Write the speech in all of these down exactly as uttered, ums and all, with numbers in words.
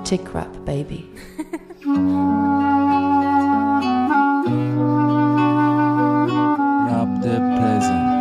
Tick rap, baby. Rap the present.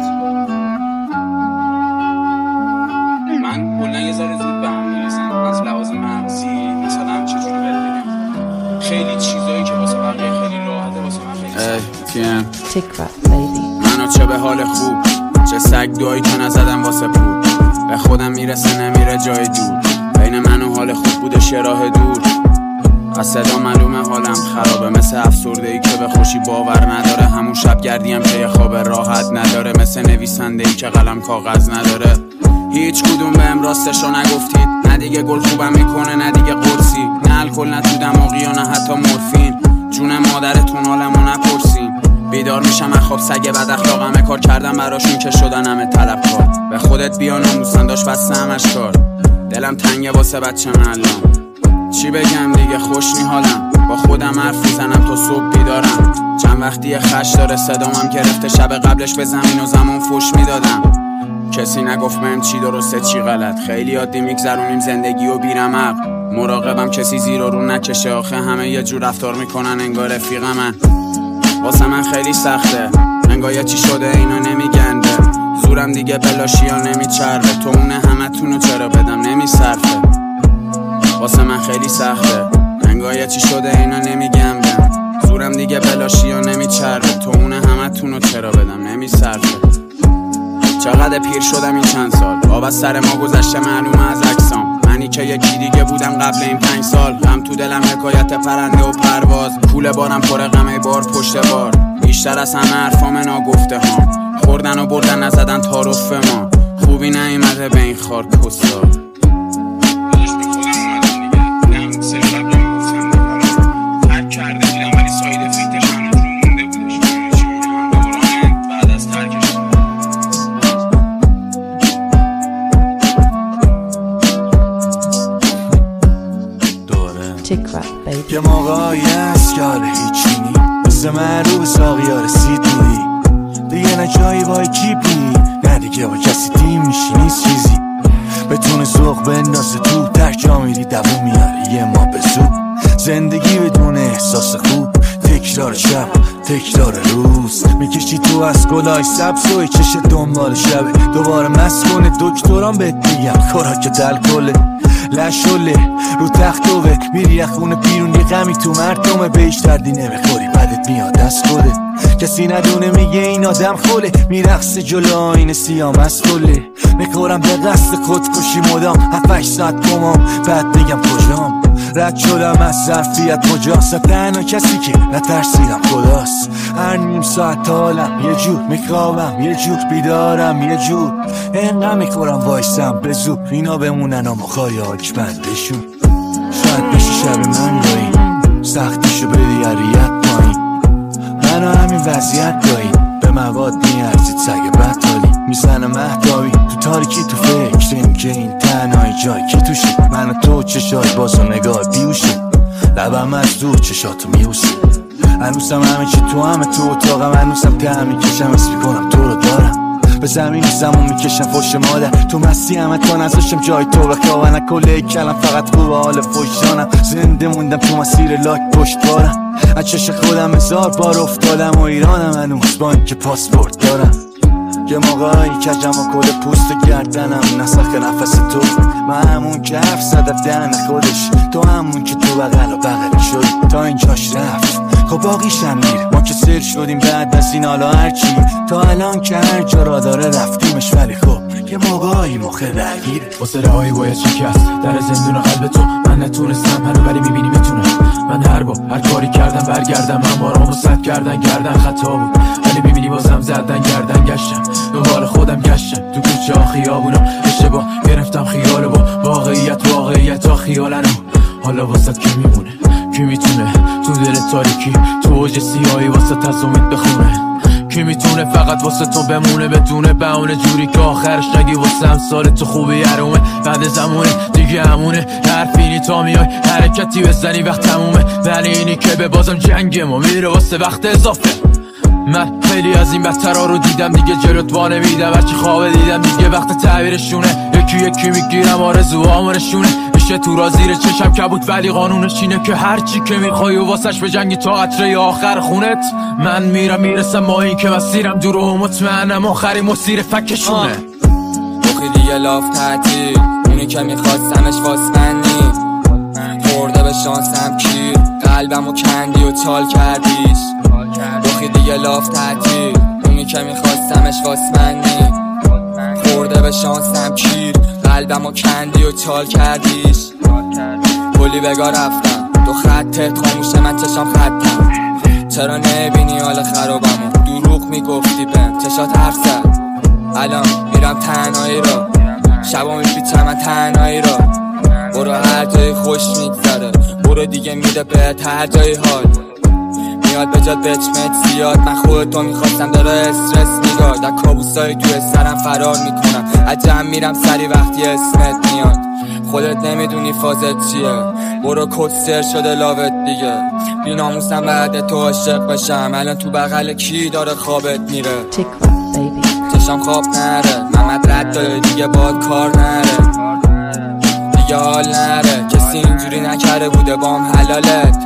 من کلا یه ذره زود به هم میرسم از لحاظ مغزی، مثلا چجوری بهت بگم، خیلی چیزایی که واسه بقیه خیلی راحته واسه من خیلی تیم Tick rap, baby. منو چه به حال خوب، چه سگ دعایی که نزدم واسه پول، به خودم میرسه نمیره جای دور، بین من و حال خوب بوده شراه دور، از صدا معلومه حالم خرابه، مثل افسرده ای که به خوشی باور نداره، همون شب گردیم که یه خواب راحت نداره، مثل نویسنده ای که قلم کاغذ نداره. هیچ کدوم بهم راستشو نگفتید، نه دیگه گل خوبم میکنه نه دیگه قرصی، نه الکل نه تو دماغی و نه حتی مورفین، جون مادرتون حالمو نپرسین. بیدار میشم از خواب سگ بد اخلاقمه، کار کردم براشون که شدن همه طلبکار، به خودت بیا ناموسن داشت بسته همش کار، دلم تنگه واسه بچه معلم، چی بگم دیگه خوش نی حالم، با خودم حرف میزنم تا صبح بیدارم، چند وقتی خش داره صدامم گرفته، شب قبلش به زمین و زمان فوش میدادم، کسی نگفت بهم چی درسته چی غلط، خیلی عادی میگذرونیم زندگی و بیرمق، مراقبم کسی زیر و رو نکشه، آخه همه یه جور رفتار میکنن انگار رفیقمن، واسه من خیلی سخته انگار یه چی شده اینا نمیگنده، زورم دیگه بلاشی ها نمیچربه، تو اونه همه تونو چرا بدم نمیصرفه، واسه من خیلی سخته انگار یه چی شده اینا نمیگم بهم، زورم دیگه بلاشی ها نمیچربه، تو اونه همه تونو چرا بدم نمیصرفه. چقدر پیر شدم این چند سال، آب از سر ما گذشته معلومه از اجسام، منی که یکی دیگه بودم قبل این پنج سال، هم تو دلم حکایت پرنده و پرواز، کوله بارم پر غمه بار پشت بار، بیشتر از همه حرفام ناگفته ها، خوردن و بردن نزدن تعارف ما، خوبی نیومده به این خار کسا. یه موقعی هست که حاله هیچی نی، مثل من رو به ساقیا رسیدی دیگه، نه جایی وای کیپی، نه دیگه با کسی تیم میشی نیست چیزی، بتونه ذوق بندازه تو تک جا میری دوون میاره یه ما به زود، زندگی بدون احساس خوب، تکرار شب تکرار روز، میکشی تو از گلای سبز و چش دنبال شبه، دوباره مست کنه دکتران بهت میگم خوراک دل کله، لشوله رو تختوه میری از خونه بیرون، یه غمی تو مردمه بهش دردی نمیخوری، بدت میاد از خوده، کسی ندونه میگه این آدم خوله، میرقصه جلو آینه سیام از خوله، میخورم به قصد خودکشی مدام هفتش ساعت گمام، بعد میگم کجام، رد شدم از ظرفیت مجاست، تنها کسی که نترسیدم خداست، هر نیم ساعت حالم یه جور، میخوابم یه جور، بیدارم یه جور، انقدر میخورم وایسم به زور، اینا بمونن و مخای آج بندشون، شاید بشه شب من گاهی، سختیشو بدی عریت پایین، منو همین وضعیت دایی، به مواد میارزید سگ بطالی، میزنم مهداوی تو تاریکی تو فکر این که این تنهای جای که توشه، من و تو چشای باز و نگاه بیوشه، لبم از دور چشاتو میوسه، هنوزم همه چی تو همه تو اتاقم، هنوزم ته میکشم اسم میکنم تو رو دارم، به زمین زمون میکشم فوش مادر، تو مستی همه تا نزاشم جای تو بخواه، نکله کلم فقط خوب حال فوشانم، زنده موندم تو مسیر لاک پشت بارم، از چش خودم هزار بار افتادم و ایرانم هنوز با اینکه پاسپورت دارم، یه موقعی کجم و کل پوست گردنم نسخ نفس تو، من همون که حرف زدم دهن خودش، تو همون که تو بغل و بغل شد تا اینجاش رفت، خب باقیشم میره، ما که سر شدیم بعد از این حالا هرچی، تا الان که هر جا را داره رفتیمش، ولی خب یه موقعی مخه درگیره، واسه رهایی باید شکست در زندون قلب تو، من نتونستم هنو ولی میبینی میتونم، من هر با هر کاری کردم برگردم، من بارامو صد کردن گردن خطا بود، ولی میبینی بازم زدن گردن گشتم، دنبال خودم گشتم تو کوچه ها خیابونا، اشتباه گرفتم خیالو با واقعیت، واقعیت ها خیالنو، حالا واسط کی میمونه کی میتونه تو دل تاریکی تو اوج سیاهی واسه تصامید بخونه، کی میتونه فقط واسه تو بمونه بدونه بهونه، جوری که آخرش نگی واسه امسال تو خوبی حرومه، بعد زمونه دیگه همونه، حرفینی تا میای حرکتی بزنی وقت تمومه، ولی اینی که به بازم جنگ ما میره واسه وقت اضافه، من خیلی از این بدترها رو دیدم دیگه، جلوت وا نمیدم هرچی خواب دیدم دیگه، وقت تعبیرشونه، یکی یکی میگیرم آرزوهامونشونه، میشه تو را زیر چشم کبود، ولی قانونش اینه که هرچی که میخوای و واسش به جنگی تا قطره آخر خونت. من میرم میرسم با این که مسیرم دور و مطمئنم آخری مسیر فکشونه. بخی دیگه لاف تعطیل، اونی که میخواستمش واسمنی، خورده به شانسم کیر، قلبمو کندی و چال کردیش. بخی دیگه لاف تعطیل، اونی که میخواستمش واسمنی، خورده به شانسم کیر، قلبمو کندی و چال کردیش. کلی بگاه رفتم دو خطت خاموشه، من چشام خطم. چرا نبینی حال خرابمو؟ دروغ میگفتی بهم چشات حرف زد. الان میرم تنهایی را، شبا میپیچم من تنهایی را. برو هر جایی خوش میگذره، برو دیگه میده بهت هر جایی حال. میاد به جاد بچمت زیاد، من خودتو میخواستم داره استرس میداد. در کابوسای توی سرم فرار میکنم، عجم میرم سری وقتی اسمت میاد. خودت نمیدونی فازت چیه، برو کسر شده لاوت دیگه. بی ناموسم بعد تو عاشق بشم، الان تو بغل کی داره خوابت میره. چشم خواب نره، محمد رد داره دیگه باد کار نره، دیگه حال نره. کسی اینجوری نکره بوده بام حلالت.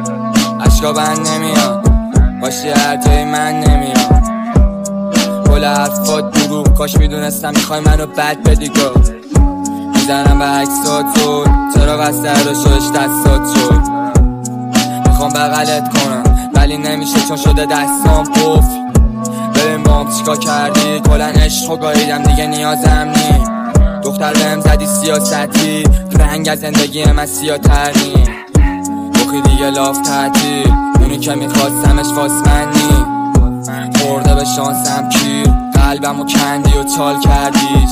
عشقا بند نمیاد باشی هر جای من نمیاد. کل حرفات دروغ، کاش میدونستم میخوای منو بد بدی گو. میزنم به عکسات زود، چرا وسته رو شدش دستات شد. میخوام بغلت کنم ولی نمیشه چون شده دستام قفل. ببین بام چیکا کردی، کلن عشق و گاهیدم دیگه نیازم نی. دختر بهم زدی سیاستی، رنگ از زندگی من سیاه تر نی. بخی دیگه لاف تعطیل، اونی که میخواستمش واسمنی، خورده به شانسم کیر، قلبمو کندی و چال کردیش.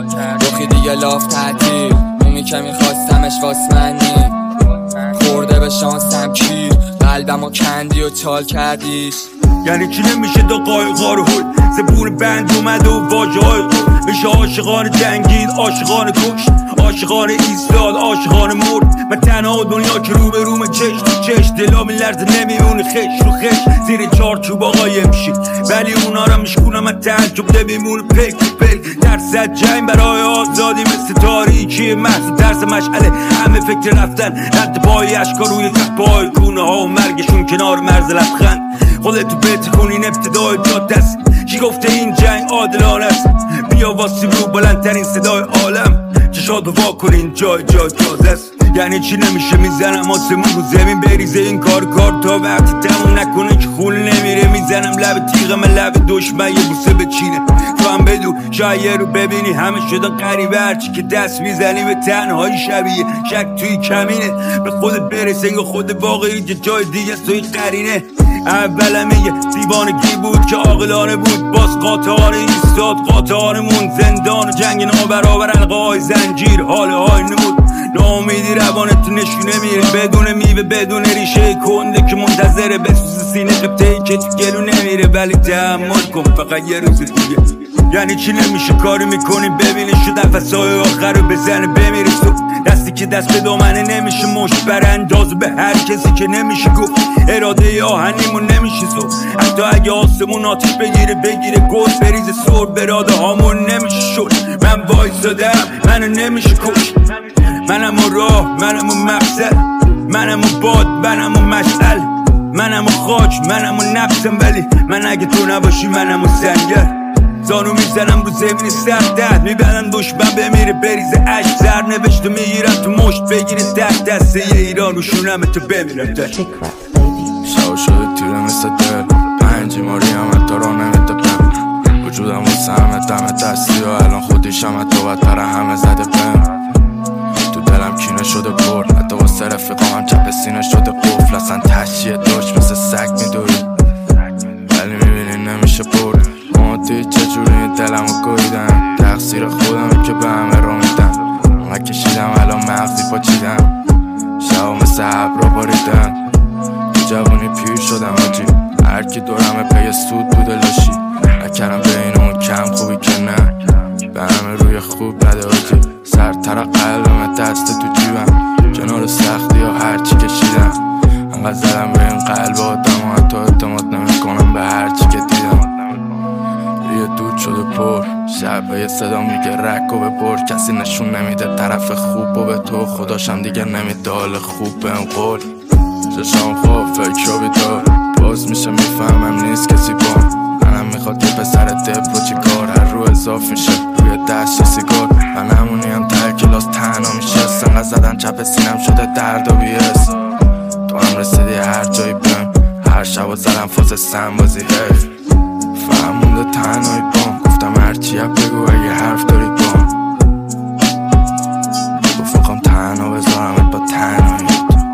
بخی دیگه لاف تعطیل، اونی که میخواستمش واسمنی، خورده به شانسم کیر، قلبمو کندی و چال کردیش. یعنی چی نمیشه دو قایقا رو هل، زبون بند اومده و واجه های قول. میشه عاشقان جنگید، عاشقان کشت، عاشقان ایستاد، عاشقان مرد. من تنها دنیا که رو به روم چش تو چش، دلا میلرزه نمیمونه خش رو خش. زیر چارچوب قایم شید ولی اونا را میشکونم من تعجب نمیمونه پک پک. درصد جنگ برای آزادی مثل تاریکی محض درس مشعله. همه فکر رفتن رد پای اشکا روی تخت پای کونه ها و مرگشون کنار مرز لبخند. خودتو بهت کنین ابتدای جاده است، کی گفته این جنگ عادلانه است؟ بیا واسیم رو بلندترین صدای عالم، چشاتو وا کنین جای جای تازه است. یعنی چی نمیشه میزنم آسمون رو زمین بریزه این کار کار تا وقتی تموم نکنه که خون نمیره. میزنم لب تیغم لب دشمن یه بوسه بچینه. تو هم بدو شاید رو ببینی همه شده غریبه، هرچی که دست میزنی به تنهایی شبیه شک توی کمینه. به خودت برسه یا خود واقعی جای دیگه توی قرینه. اولم یه دیوانگی بود که عاقلانه بود، باز قاطعانه ایستاد قاطعانمون. زندان و جنگ نابرابر حلقه های زنجیر حاله های نمود. ناامیدی روانت نشونه میره بدون میوه بدون ریشه کنده که منتظره بسوز سینه قبطه ای که تو گلو نمیره. ولی تحمل کن فقط یه روز دیگه. یعنی چی نمیشه کاری میکنی ببینی شد نفسای آخر رو بزنه بمیره صبح. دستی که دست به دامنه نمیشه مشت برانداز به هر کسی که نمیشه گفت. اراده آهنیمون نمیشه صبح، حتی اگه آسمون آتیش بگیره بگیره گل بریزه سر. براده هامون نمیشه شد. من وایسادم منو نمیشه کش. منم و راه منم و مقصد، منم و باد منم و مشعل، منم و خاک منم و نفسم. ولی من اگه تو نباشی منم و سنگر. زانو میزنم رو زمین سردت، میبرن دشمن بمیره بریزه عشق. زر نوشته میگیرم تو مشت بگیره ده دسته یه ایران رو شونم تو بمیرم ده. شو شده تیره مثل دل، پنجی ماری همه تا را نمیتپم. وجودم واسه همه دم دستی و الان خودیشم حتی بدتر همه زده بهم. تو دلم کینه شده پر، حتی واسه رفیقام هم چپ سینه شده قفل. اصلا تشیه داشت مثل سگ میدوری ولی میبینی نمیشه پر. مادی چجوری دلمو گویدم، تقصیر خودم که به همه رو میدم. من کشیدم الان مغزی پاچیدم، شبا مثل عبرا باریدم. تو جوانی پیر شدم آجی، هرکی دورم پی سود بوده لاشی. نکرم بین اون کم خوبی که نه، به همه روی خوب نده آجی. سرتر قلبم دست تو جیبم، کنار سختی یا هرچی کشیدم. انقدر زدم به این قلب آدم و حتی اعتماد نمی کنم به هرچی که دیدم. یه دود شده پر، شب یه صدا میگه رک و بپر. کسی نشون نمیده طرف خوب و به تو خدا داداشم دیگه نمیده حال خوب بهم قول. چشام خواب فکر رو بیدار باز میشه میفهمم نیست کسی با منم میخواد یه پسر دپ و چی کار هر رو اضاف میشه روی دشت سیگار. من همونیم ته کلاس تنها میشه سنگه زدن چپ سینم شده درد و بیس. تو هم رسیدی هر جایی بهم هر شب و زدم فاز سنبازی حیف فهمونده تنهایی بام گفتم هرچی اب بگو اگه حرف داری بام گفتم تنها بذارمت با تنهایی.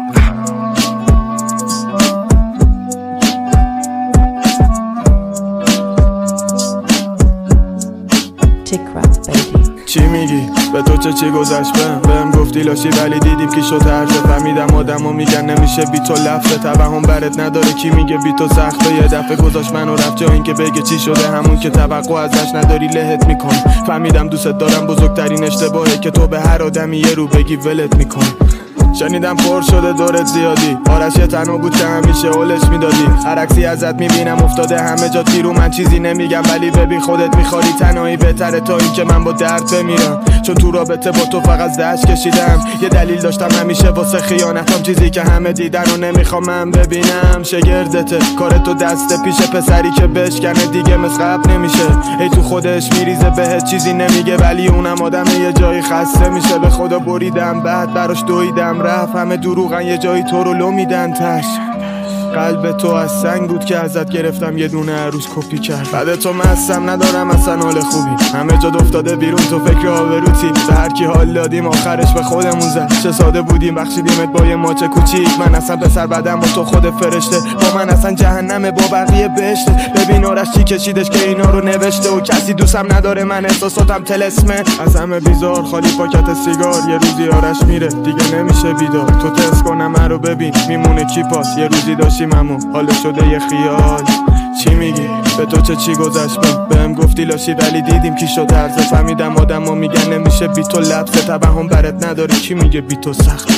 چی میگی؟ به تو چه چی گذشت بهم بهم گفتی لاشی ولی دیدیم کی شد هرزه فهمیدم آدم و میگن نمیشه بی تو لفظه توهم برت نداره کی میگه بی تو سخته یه دفعه گذاشت منو رفت جا این که بگه چی شده همون که توقع ازش نداری لهت میکن. فهمیدم دوست دارم بزرگترین اشتباهه که تو به هر آدمی یه رو بگی ولت میکن. شنیدم پر شده دورت زیادی آرش یه تنها بود که همیشه اولش میدادی هر عکسی ازت میبینم افتاده همه جا تیرو من چیزی نمیگم ولی ببین خودت میخواری تنهایی بهتره تا این که من با درد بمیرم چون تو رابطه با تو فقط دشت کشیدم یه دلیل داشتم همیشه واسه خیانتم چیزی که همه دیدن و نمیخوام من ببینم شگردته کارتو دست پیش پسری که بشکنه دیگه مثل قبل نمیشه ای تو خودش میریزه بهت چیزی نمیگه ولی اونم آدم یه جایی خسته میشه به خدا بریدم بعد براش دویدم رفت همه دروغن یه جایی تو رو لو میدن تش قلب تو از سنگ بود که ازت گرفتم یه دونه عروس کپی کرد بعد تو مستم ندارم اصلا حال خوبی همه جا افتاده بیرون تو فکر آبروتی به هر کی حال دادیم آخرش به خودمون زد چه ساده بودیم بخشیدیمت با یه ماچ کوچیک من اصلا پسر بدم با تو خود فرشته با من اصلا جهنمه با بقیه بهشته ببین آرش چی کشیدش که اینا رو نوشته و کسی دوستم نداره من احساساتم تلسمه از همه بیزار خالی پاکت سیگار یه روزی آرش میره دیگه نمیشه بیدار تو تست کنم من رو ببین میمونه کی پاس یه روزی داشتیم امو حالا شده یه خیال. چی میگی؟ به تو چه چی گذشت بهم بهم گفتی لاشی ولی دیدیم کی شد هرزه فهمیدم آدم و میگن نمیشه بی تو لبسه توهم برت نداره کی میگه بی تو سخت